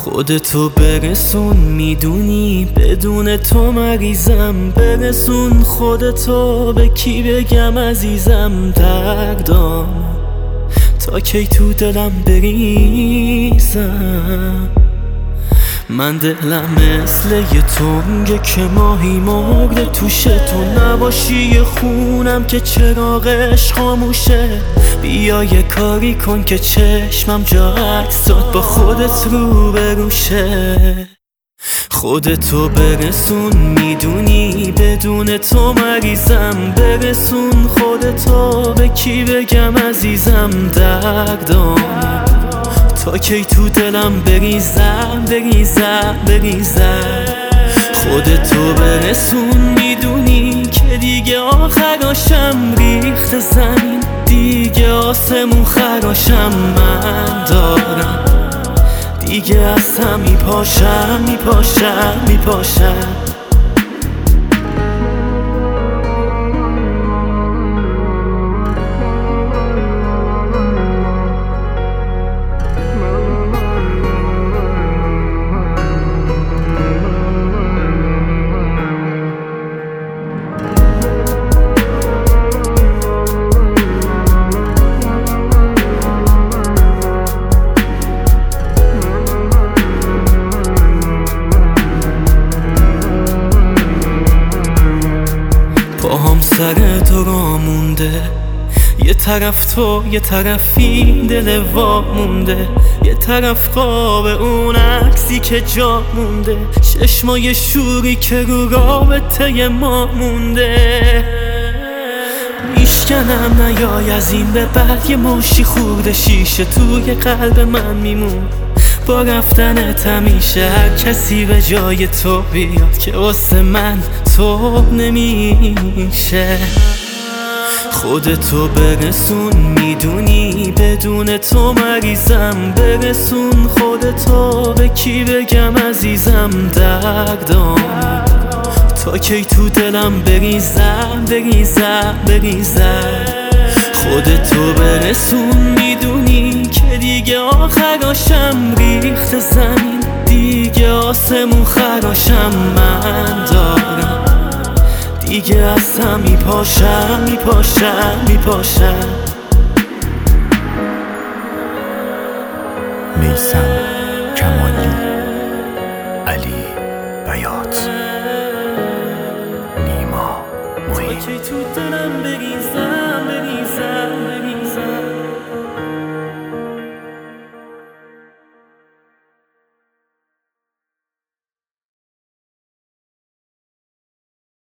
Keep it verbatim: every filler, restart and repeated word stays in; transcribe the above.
خودتو برسون، میدونی بدون تو مریضم. برسون خودتو، به کی بگم عزیزم دردام، تا کی تو دلم بریزم. من دلم مثل یه تنگه که ماهی مرده توشه، تو نباشی یه خونم که چراغش خاموشه. بیا یه کاری کن که چشمم جا عکسات با خودت رو بروشه. خودتو برسون، میدونی بدون تو مریضم. برسون خودتو، به کی بگم عزیزم دردام، تا کی تو دلم بریزم بریزم بریزم. خودتو برسون، میدونی که دیگه آخراشم ریخت زمین، دیگه آسمون خراشم من دارم، دیگه اصلا میپاشم میپاشم میپاشم. پاهم سر تو را مونده، یه طرف تو یه طرفی دل وا مونده، یه طرف قاب اون عکسی که جا مونده، چشمای شوری که رو رابطه ما مونده. میشکنم نیای از این به بعد، یه مشی خورده شیشه توی قلب من میمون. با رفتنت همیشه هر کسی به جای تو بیاد که واسه من تو نمیشه. خودتو برسون، میدونی بدون تو مریضم. برسون خودتو، به کی بگم عزیزم دردام، تا کی تو دلم بریزم بریزم بریزم. خودتو برسون، میدونی که دیگه آخراشم ریخت زمین، دیگه آسمون خراشم من دارم، دیگه اصلا میپاشم میپاشم میپاشم. میثم کمالی، علی بیات، نیما معین.